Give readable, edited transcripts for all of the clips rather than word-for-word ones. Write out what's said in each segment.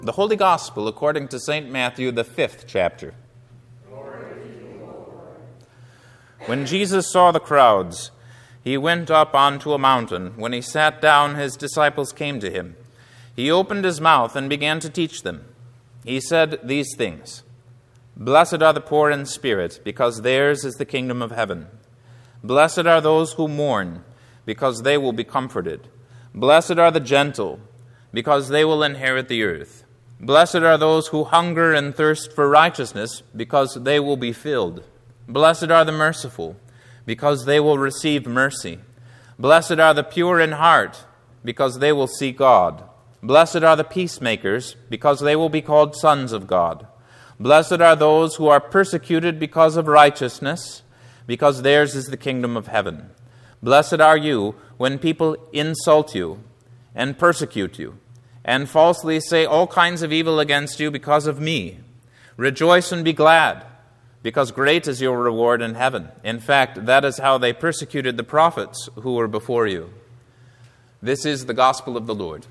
The Holy Gospel according to St. Matthew, the 5th chapter. When Jesus saw the crowds, he went up onto a mountain. When he sat down, his disciples came to him. He opened his mouth and began to teach them. He said these things: "Blessed are the poor in spirit, because theirs is the kingdom of heaven. Blessed are those who mourn, because they will be comforted. Blessed are the gentle, because they will inherit the earth. Blessed are those who hunger and thirst for righteousness, because they will be filled. Blessed are the merciful, because they will receive mercy. Blessed are the pure in heart, because they will see God. Blessed are the peacemakers, because they will be called sons of God. Blessed are those who are persecuted because of righteousness, because theirs is the kingdom of heaven. Blessed are you when people insult you and persecute you, and falsely say all kinds of evil against you because of me. Rejoice and be glad, because great is your reward in heaven. In fact, that is how they persecuted the prophets who were before you." This is the gospel of the Lord.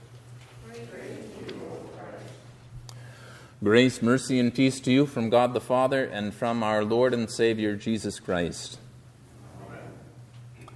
Grace, mercy, and peace to you from God the Father and from our Lord and Savior Jesus Christ. Amen.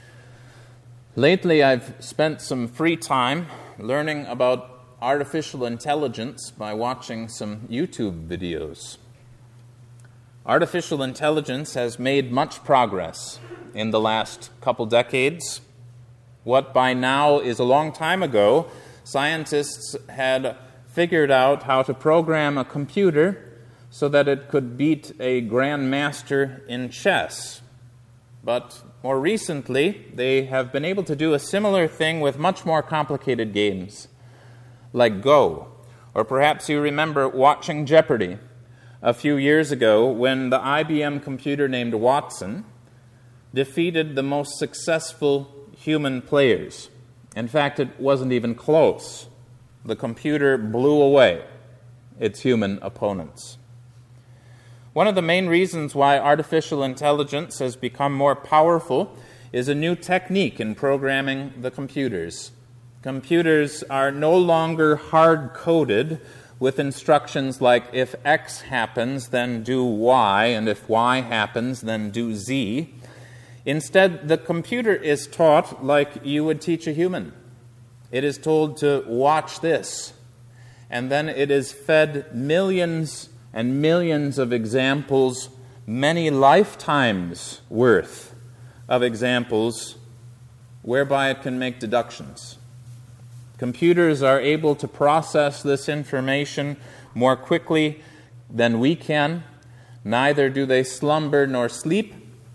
Lately, I've spent some free time learning about artificial intelligence by watching some YouTube videos. Artificial intelligence has made much progress in the last couple decades. What by now is a long time ago, scientists had figured out how to program a computer so that it could beat a grandmaster in chess. But more recently, they have been able to do a similar thing with much more complicated games, like Go. Or perhaps you remember watching Jeopardy! A few years ago when the IBM computer named Watson defeated the most successful human players. In fact, it wasn't even close. The computer blew away its human opponents. One of the main reasons why artificial intelligence has become more powerful is a new technique in programming the computers. Computers are no longer hard-coded with instructions like, if X happens, then do Y, and if Y happens, then do Z. Instead, the computer is taught like you would teach a human. It is told to watch this, and then it is fed millions and millions of examples, many lifetimes worth of examples, whereby it can make deductions. Computers are able to process this information more quickly than we can. Neither do they slumber nor sleep.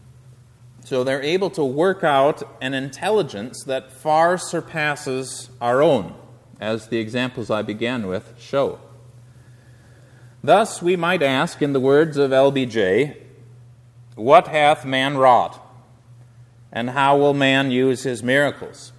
So they're able to work out an intelligence that far surpasses our own, as the examples I began with show. Thus, we might ask, in the words of LBJ, "What hath man wrought? And how will man use his miracles?"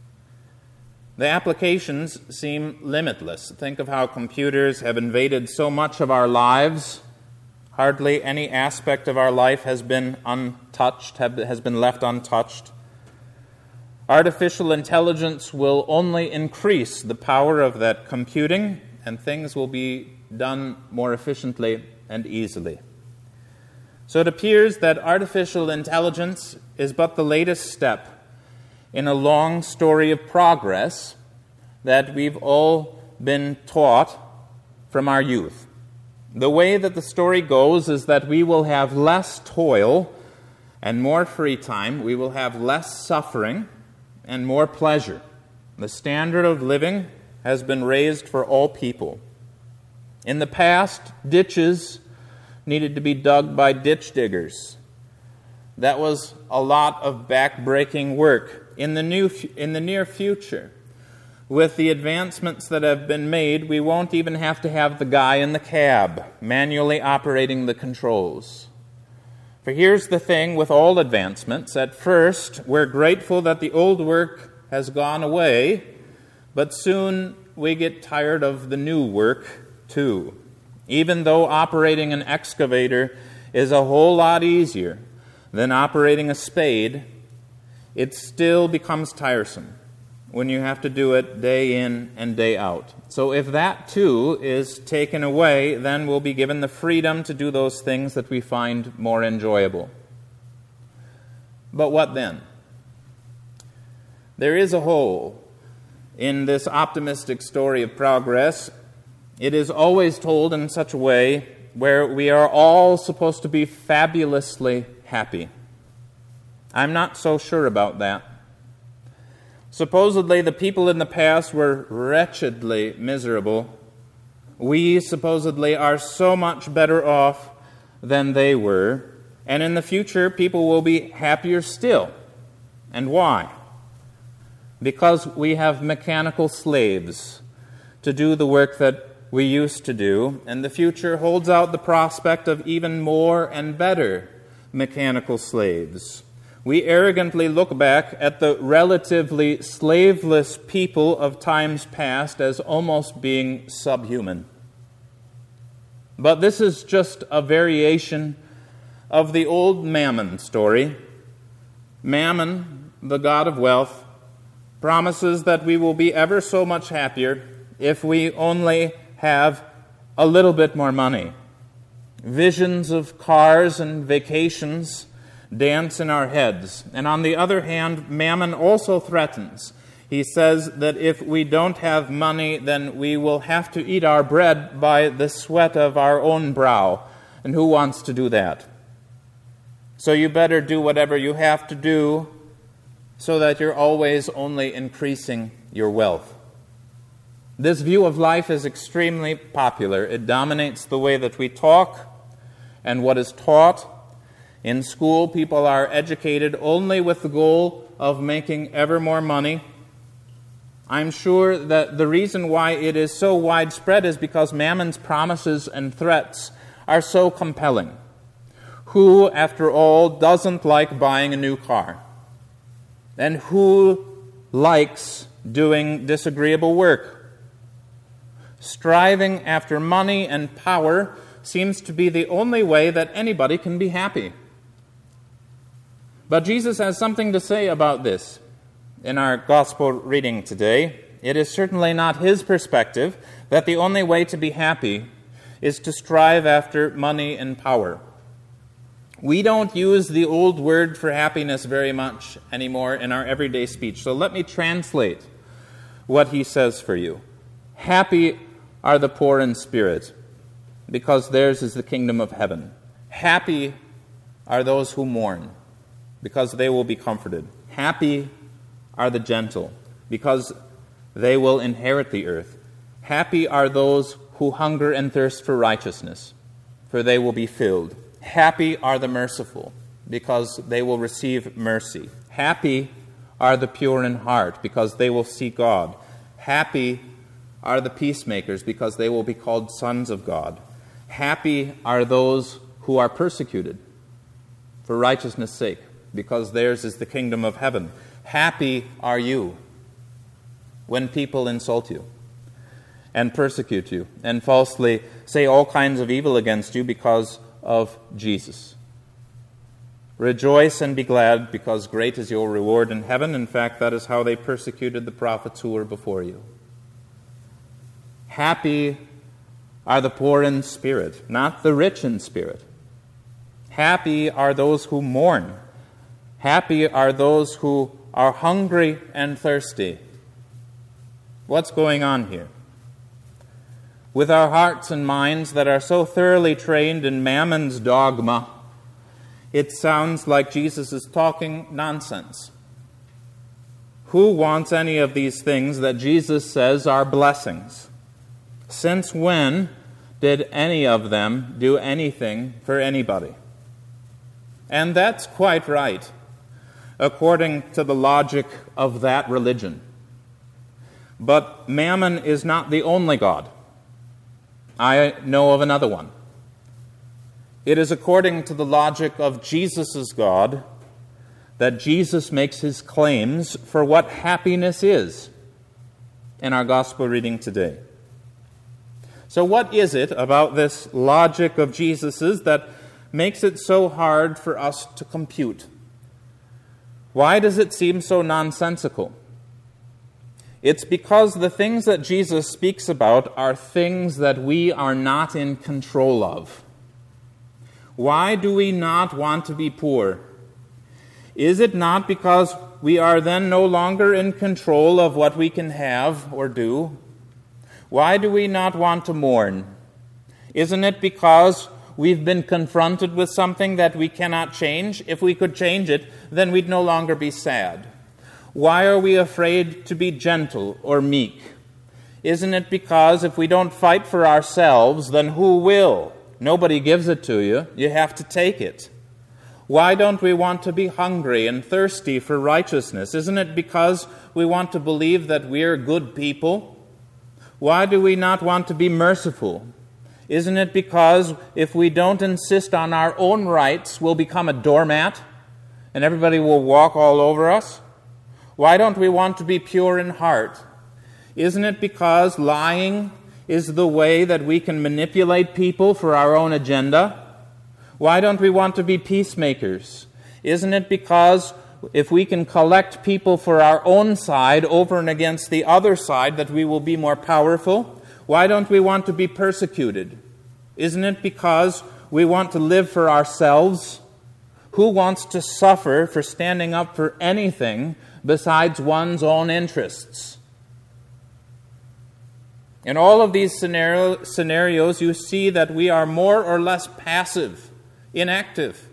The applications seem limitless. Think of how computers have invaded so much of our lives. Hardly any aspect of our life has been untouched, has been left untouched. Artificial intelligence will only increase the power of that computing, and things will be done more efficiently and easily. So it appears that artificial intelligence is but the latest step in a long story of progress that we've all been taught from our youth. The way that the story goes is that we will have less toil and more free time. We will have less suffering and more pleasure. The standard of living has been raised for all people. In the past, ditches needed to be dug by ditch diggers. That was a lot of back-breaking work. In the near future, with the advancements that have been made, we won't even have to have the guy in the cab manually operating the controls. For here's the thing with all advancements. At first, we're grateful that the old work has gone away, but soon we get tired of the new work too. Even though operating an excavator is a whole lot easier than operating a spade, it still becomes tiresome. when you have to do it day in and day out. So if that too is taken away, then we'll be given the freedom to do those things that we find more enjoyable. But what then? There is a hole in this optimistic story of progress. It is always told in such a way where we are all supposed to be fabulously happy. I'm not so sure about that. Supposedly, the people in the past were wretchedly miserable. We supposedly are so much better off than they were. And in the future, people will be happier still. And why? Because we have mechanical slaves to do the work that we used to do, and the future holds out the prospect of even more and better mechanical slaves. We arrogantly look back at the relatively slaveless people of times past as almost being subhuman. But this is just a variation of the old Mammon story. Mammon, the god of wealth, promises that we will be ever so much happier if we only have a little bit more money. Visions of cars and vacations dance in our heads. And on the other hand, Mammon also threatens. He says that if we don't have money, then we will have to eat our bread by the sweat of our own brow. And who wants to do that? So you better do whatever you have to do so that you're always only increasing your wealth. This view of life is extremely popular. It dominates the way that we talk and what is taught. In school, people are educated only with the goal of making ever more money. I'm sure that the reason why it is so widespread is because Mammon's promises and threats are so compelling. Who, after all, doesn't like buying a new car? And who likes doing disagreeable work? Striving after money and power seems to be the only way that anybody can be happy. But Jesus has something to say about this in our gospel reading today. It is certainly not his perspective that the only way to be happy is to strive after money and power. We don't use the old word for happiness very much anymore in our everyday speech. So let me translate what he says for you. Happy are the poor in spirit, because theirs is the kingdom of heaven. Happy are those who mourn, because they will be comforted. Happy are the gentle, because they will inherit the earth. Happy are those who hunger and thirst for righteousness, for they will be filled. Happy are the merciful, because they will receive mercy. Happy are the pure in heart, because they will see God. Happy are the peacemakers, because they will be called sons of God. Happy are those who are persecuted for righteousness' sake, because theirs is the kingdom of heaven. Happy are you when people insult you and persecute you and falsely say all kinds of evil against you because of Jesus. Rejoice and be glad, because great is your reward in heaven. In fact, that is how they persecuted the prophets who were before you. Happy are the poor in spirit, not the rich in spirit. Happy are those who mourn. Happy are those who are hungry and thirsty. What's going on here? With our hearts and minds that are so thoroughly trained in Mammon's dogma, it sounds like Jesus is talking nonsense. Who wants any of these things that Jesus says are blessings? Since when did any of them do anything for anybody? And that's quite right, according to the logic of that religion. But Mammon is not the only god. I know of another one. It is according to the logic of Jesus' God that Jesus makes his claims for what happiness is in our gospel reading today. So what is it about this logic of Jesus's that makes it so hard for us to compute? Why does it seem so nonsensical? It's because the things that Jesus speaks about are things that we are not in control of. Why do we not want to be poor? Is it not because we are then no longer in control of what we can have or do? Why do we not want to mourn? Isn't it because we've been confronted with something that we cannot change? If we could change it, then we'd no longer be sad. Why are we afraid to be gentle or meek? Isn't it because if we don't fight for ourselves, then who will? Nobody gives it to you. You have to take it. Why don't we want to be hungry and thirsty for righteousness? Isn't it because we want to believe that we're good people? Why do we not want to be merciful? Isn't it because if we don't insist on our own rights, we'll become a doormat and everybody will walk all over us? Why don't we want to be pure in heart? Isn't it because lying is the way that we can manipulate people for our own agenda? Why don't we want to be peacemakers? Isn't it because if we can collect people for our own side over and against the other side that we will be more powerful? Why don't we want to be persecuted? Isn't it because we want to live for ourselves? Who wants to suffer for standing up for anything besides one's own interests? In all of these scenarios, you see that we are more or less passive, inactive.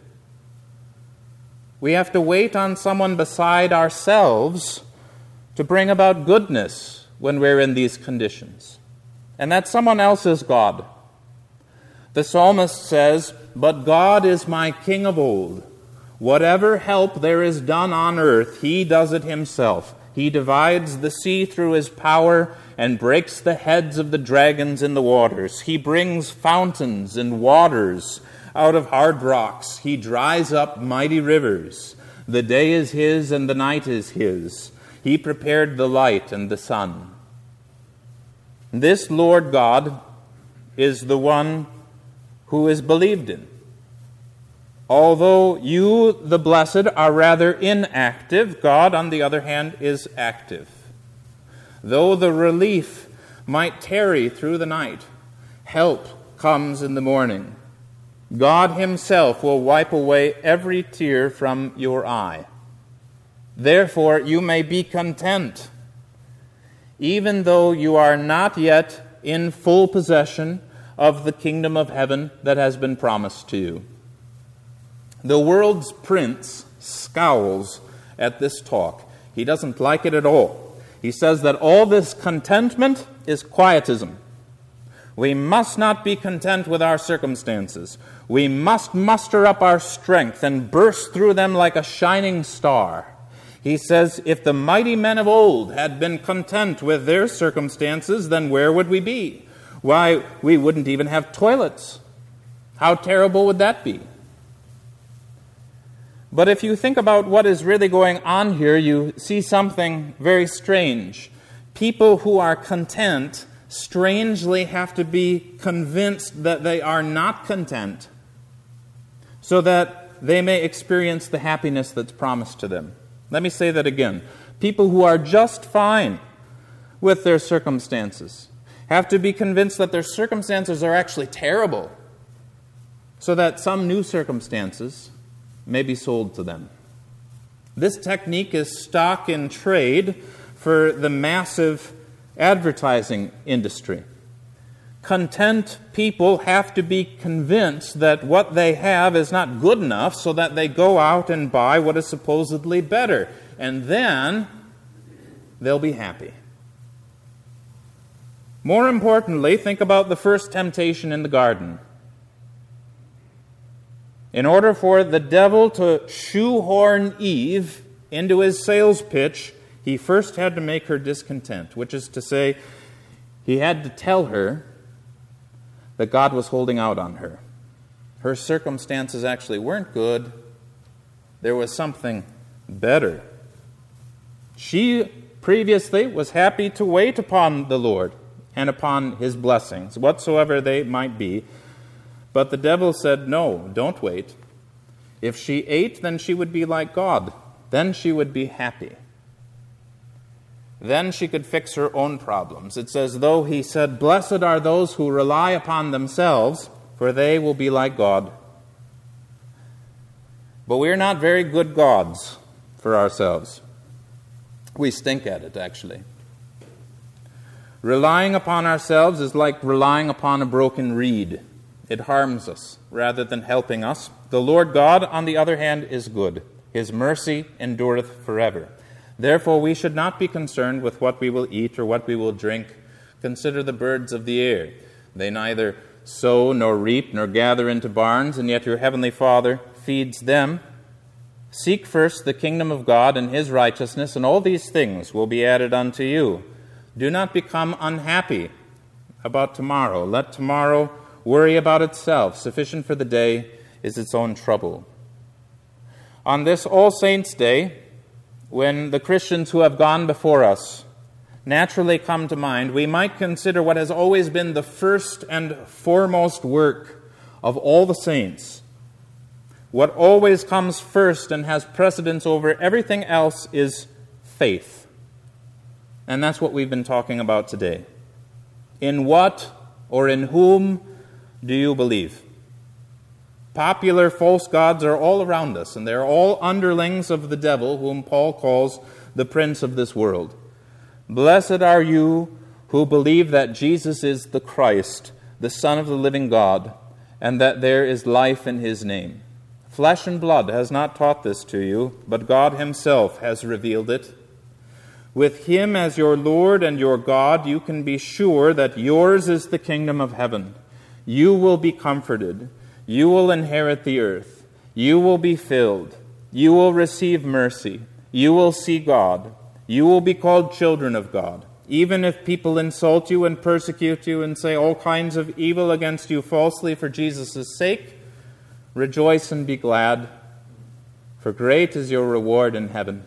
We have to wait on someone beside ourselves to bring about goodness when we're in these conditions. And that someone else is God. The psalmist says, "But God is my King of old. Whatever help there is done on earth, He does it Himself. He divides the sea through His power and breaks the heads of the dragons in the waters. He brings fountains and waters out of hard rocks. He dries up mighty rivers. The day is His and the night is His. He prepared the light and the sun." This Lord God is the one who is believed in. Although you, the blessed, are rather inactive, God, on the other hand, is active. Though the relief might tarry through the night, help comes in the morning. God Himself will wipe away every tear from your eye. Therefore, you may be content, even though you are not yet in full possession of the kingdom of heaven that has been promised to you. The world's prince scowls at this talk. He doesn't like it at all. He says that all this contentment is quietism. We must not be content with our circumstances. We must muster up our strength and burst through them like a shining star. He says, if the mighty men of old had been content with their circumstances, then where would we be? Why, we wouldn't even have toilets. How terrible would that be? But if you think about what is really going on here, you see something very strange. People who are content strangely have to be convinced that they are not content so that they may experience the happiness that's promised to them. Let me say that again. People who are just fine with their circumstances have to be convinced that their circumstances are actually terrible so that some new circumstances may be sold to them. This technique is stock in trade for the massive advertising industry. Content people have to be convinced that what they have is not good enough so that they go out and buy what is supposedly better. And then they'll be happy. More importantly, think about the first temptation in the garden. In order for the devil to shoehorn Eve into his sales pitch, he first had to make her discontent, which is to say, he had to tell her that God was holding out on her. Her circumstances actually weren't good. There was something better. She previously was happy to wait upon the Lord and upon His blessings, whatsoever they might be. But the devil said, no, don't wait. If she ate, then she would be like God. Then she would be happy. then she could fix her own problems. It's as though he said, "Blessed are those who rely upon themselves, for they will be like God." But we are not very good gods for ourselves. We stink at it, actually. Relying upon ourselves is like relying upon a broken reed. It harms us rather than helping us. The Lord God, on the other hand, is good. His mercy endureth forever. Therefore we should not be concerned with what we will eat or what we will drink. Consider the birds of the air. They neither sow nor reap nor gather into barns, and yet your heavenly Father feeds them. Seek first the kingdom of God and His righteousness, and all these things will be added unto you. Do not become unhappy about tomorrow. Let tomorrow worry about itself. Sufficient for the day is its own trouble. On this All Saints' Day, when the Christians who have gone before us naturally come to mind, we might consider what has always been the first and foremost work of all the saints. What always comes first and has precedence over everything else is faith. And that's what we've been talking about today. In what or in whom do you believe? Popular false gods are all around us, and they're all underlings of the devil, whom Paul calls the prince of this world. Blessed are you who believe that Jesus is the Christ, the Son of the living God, and that there is life in His name. Flesh and blood has not taught this to you, but God Himself has revealed it. With Him as your Lord and your God, you can be sure that yours is the kingdom of heaven. You will be comforted. You will inherit the earth. You will be filled. You will receive mercy. You will see God. You will be called children of God. Even if people insult you and persecute you and say all kinds of evil against you falsely for Jesus' sake, rejoice and be glad, for great is your reward in heaven.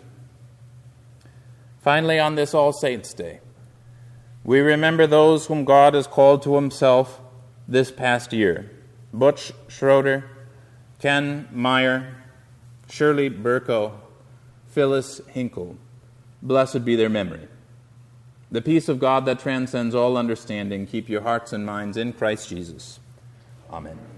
Finally, on this All Saints' Day, we remember those whom God has called to Himself this past year. Butch Schroeder, Ken Meyer, Shirley Burko, Phyllis Hinkle. Blessed be their memory. The peace of God that transcends all understanding, keep your hearts and minds in Christ Jesus. Amen.